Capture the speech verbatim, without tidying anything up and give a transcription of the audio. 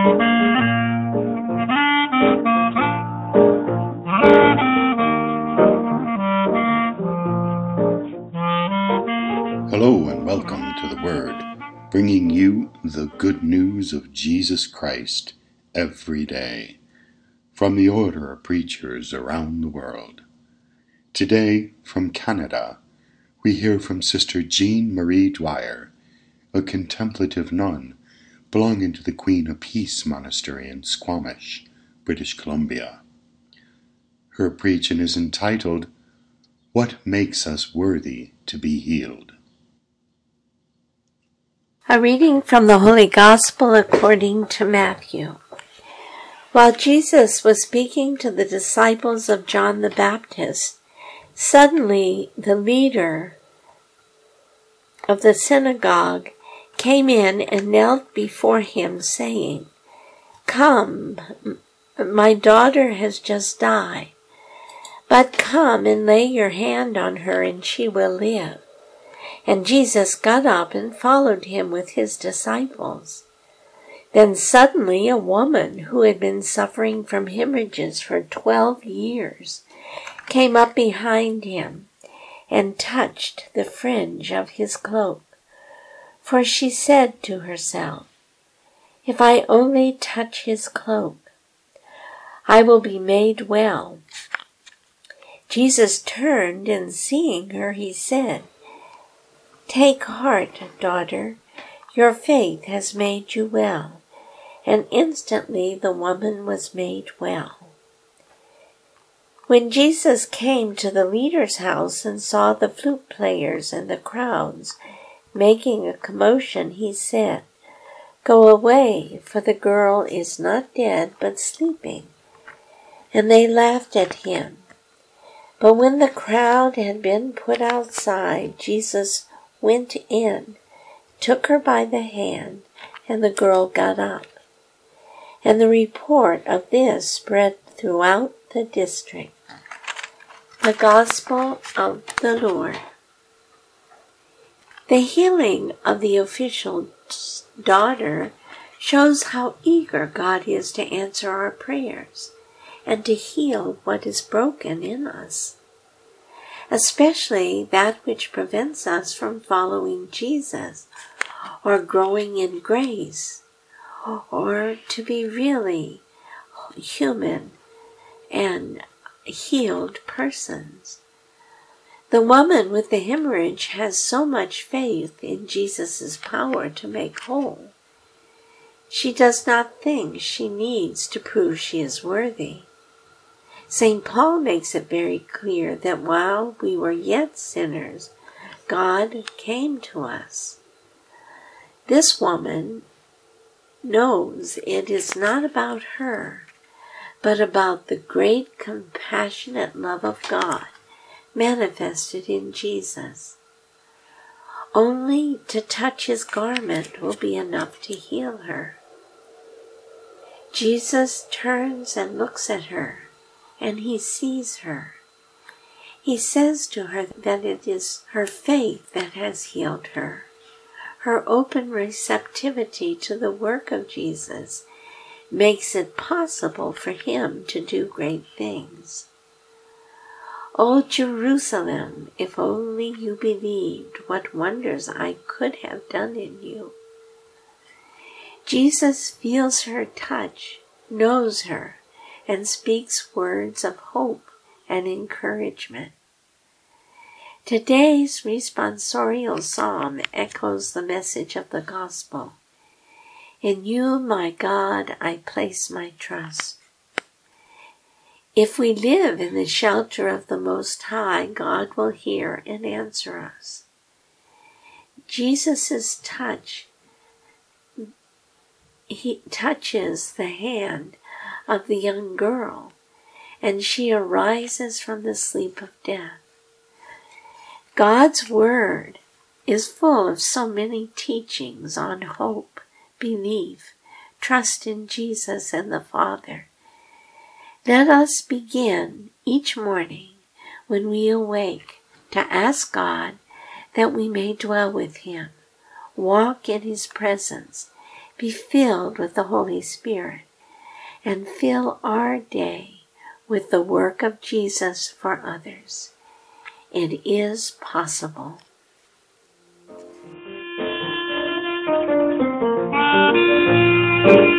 Hello and welcome to the Word, bringing you the good news of Jesus Christ every day from the Order of Preachers around the world. Today, from Canada, we hear from Sister Jean Marie Dwyer, a contemplative nun belonging to the Queen of Peace Monastery in Squamish, British Columbia. Her preaching is entitled, What Makes Us Worthy to be Healed? A reading from the Holy Gospel according to Matthew. While Jesus was speaking to the disciples of John the Baptist, suddenly the leader of the synagogue came in and knelt before him, saying, "Come, my daughter has just died, but come and lay your hand on her and she will live." And Jesus got up and followed him with his disciples. Then suddenly a woman who had been suffering from hemorrhages for twelve years came up behind him and touched the fringe of his cloak. For she said to herself, "If I only touch his cloak, I will be made well." Jesus turned and seeing her, he said, "Take heart, daughter, your faith has made you well." And instantly the woman was made well. When Jesus came to the leader's house and saw the flute players and the crowds making a commotion, he said, "Go away, for the girl is not dead but sleeping." And they laughed at him. But when the crowd had been put outside, Jesus went in, took her by the hand, and the girl got up. And the report of this spread throughout the district. The Gospel of the Lord. The healing of the official's daughter shows how eager God is to answer our prayers and to heal what is broken in us, especially that which prevents us from following Jesus or growing in grace, or to be really human and healed persons. The woman with the hemorrhage has so much faith in Jesus' power to make whole. She does not think she needs to prove she is worthy. Saint Paul makes it very clear that while we were yet sinners, God came to us. This woman knows it is not about her, but about the great compassionate love of God manifested in Jesus. Only to touch his garment will be enough to heal her. Jesus turns and looks at her, and he sees her. He says to her that it is her faith that has healed her. Her open receptivity to the work of Jesus makes it possible for him to do great things. O Jerusalem, if only you believed what wonders I could have done in you. Jesus feels her touch, knows her, and speaks words of hope and encouragement. Today's responsorial psalm echoes the message of the gospel. In you, my God, I place my trust. If we live in the shelter of the Most High, God will hear and answer us. Jesus' touch, he touches the hand of the young girl, and she arises from the sleep of death. God's Word is full of so many teachings on hope, belief, trust in Jesus and the Father. Let us begin each morning when we awake to ask God that we may dwell with him, walk in his presence, be filled with the Holy Spirit and fill our day with the work of Jesus for others. It is possible. Thank you.